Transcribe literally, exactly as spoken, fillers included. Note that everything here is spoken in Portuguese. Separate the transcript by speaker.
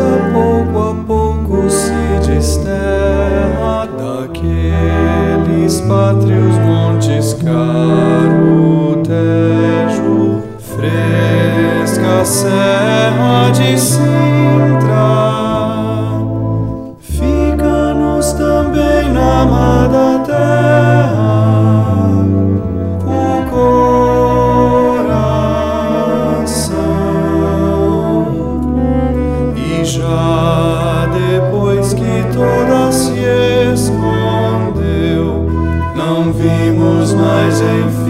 Speaker 1: pouco a pouco se desterra daqueles pátrios montes, caro Tejo, fresca serra de Sintra. Fica-nos também na amada terra o coração, e já depois que toda se escondeu, não vimos mais enfim